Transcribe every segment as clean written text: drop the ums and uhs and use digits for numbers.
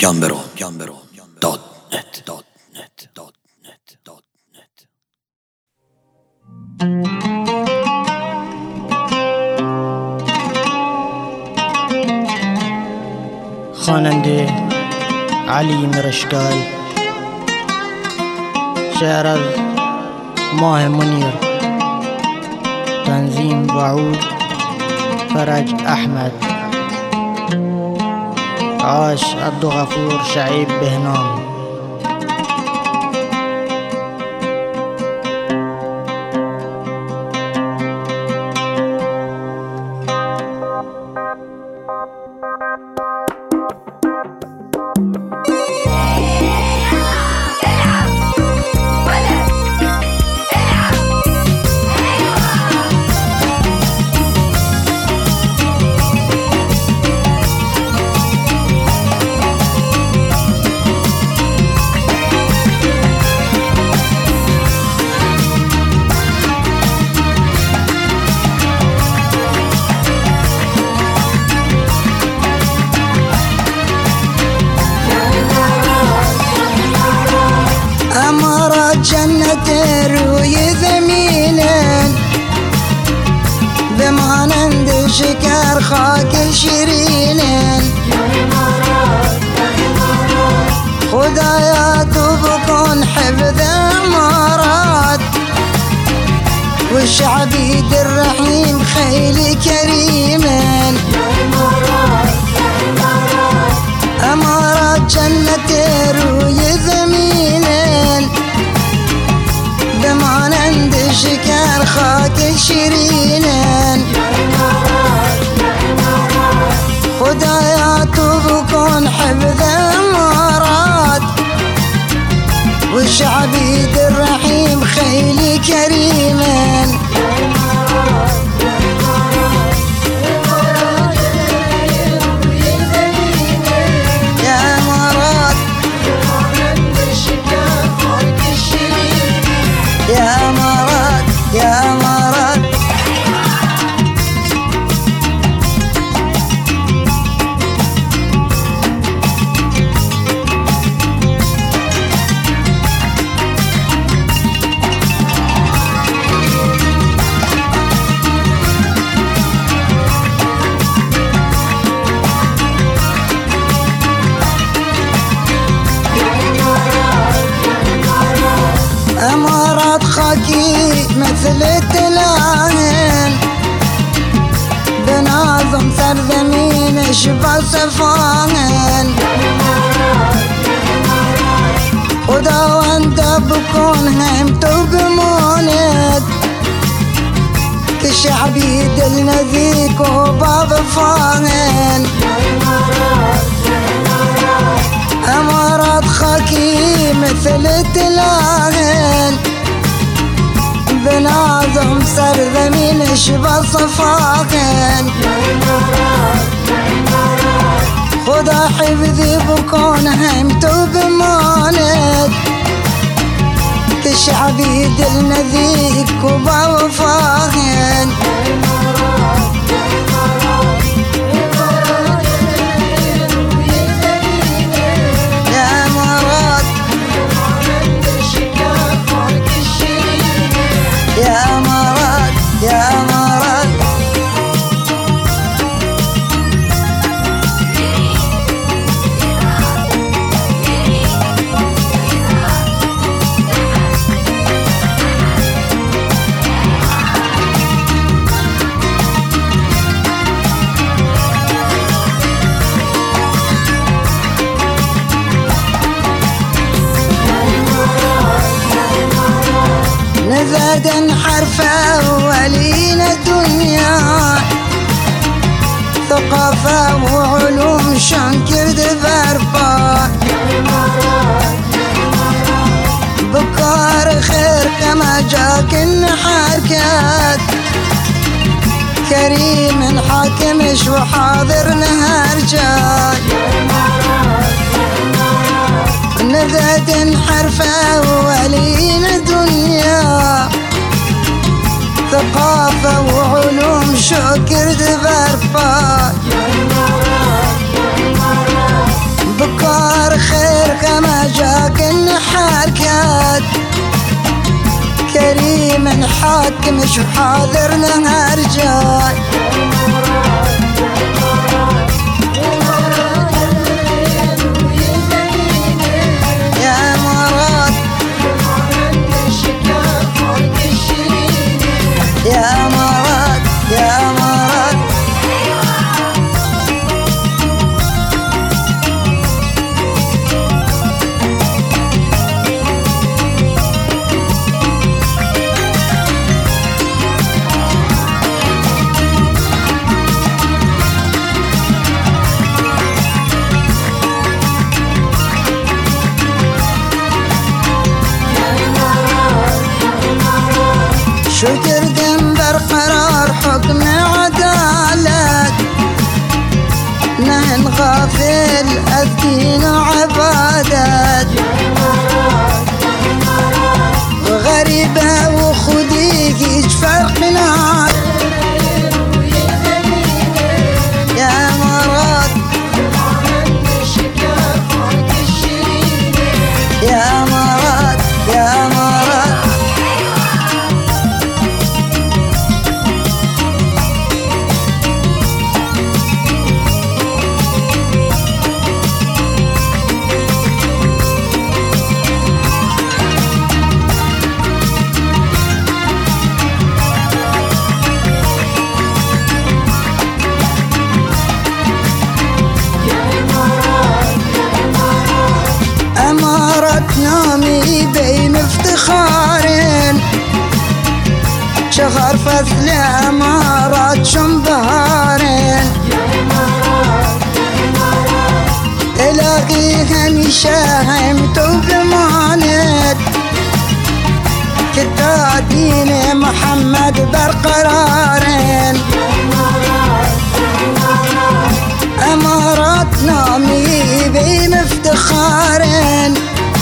خواننده علی مرشکال، شعر از ماه منیر، تنظیم وعود فرج احمد، عاش عبدالغفور شعیب بهنام. جنة روی زمینن بمانند شکر خاک شیرینن. خدایا تو بکن حفظ امارات والشعبي الرحيم خيل كريمن. امارات جنة روی زمینن بمانند شکر خاک شیرینن. خدایا تو بکن حفظ امارات والشعبي الرحيم خيل كريمن. يا أمارات يا أمارات أمارات خاكي مثل التلاهن بناظم سرزمين شبه صفاهن. خدا وانت بكون همتو بموند كشعبي دلنا ذيك وباب فاهن. أمارات خاكي مثل التلاهن بناظم سرزمين شبه صفاهن. خدا حفظي بكون همتو بمولد كشعبي دلنا ذيك وبوفاهن. يا أمارات يا أمارات نزاد حرفه ولينا دنيا ثقافة وعلوم شنكر دبربا بكار خير كما جاك الحركات كريم حاكمش وحاضر نهار جاي. نزاد حرفه ولينا دنيا ثقافة وعلوم شكر دبربا بكار امارات مش حاضر لها رجال. يا امارات يا امارات يا امارات شكر دنبر قرار حكم عدالة، نحن غافل الدين وعبادات، وغريبة وخديك ايش فرقنا. يا امارات يا امارات يا امارات نامي بين افتخارين، شهر فصل امارات شنبهارين، الاقيها نشاهمت وبمانت، كتاب دين محمد برقرارين. امارات نامي بين افتخارين،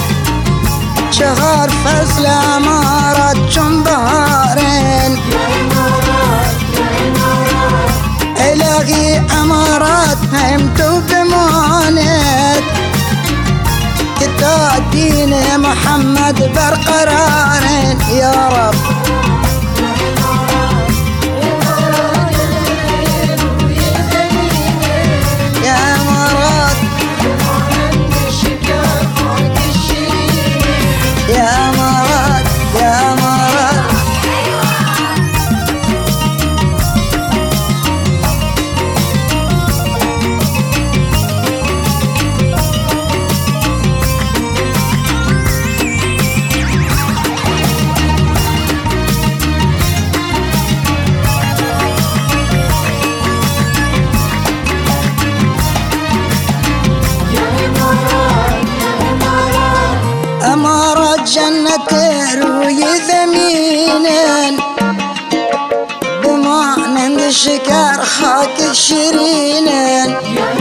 شهر فصل امارات شنبهارين، الهي امارات همت وبمانت، كتاب دين محمد برقرارين. يا رب يا امارات يا امارات يا امارات امارات جنة روي ثمينا، بمعنى الشكر خاك شيرين.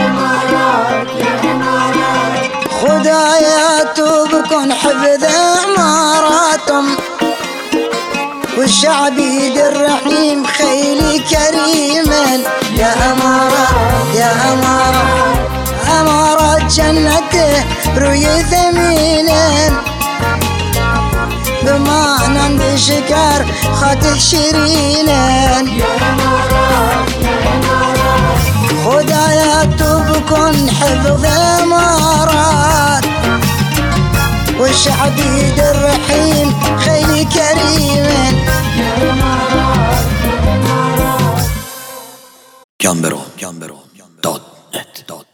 خداياتو بكون حفظ اماراتهم، والشعب يد الرحيم خيلي كريما. يا امارات يا امارات امارات جنته روي ثمينا، بمعنى بشكر خاطر شيرينا. خداياتو بكون حفظ امارات، والشعب يد الرحيم خيلي كريما. Gambero.net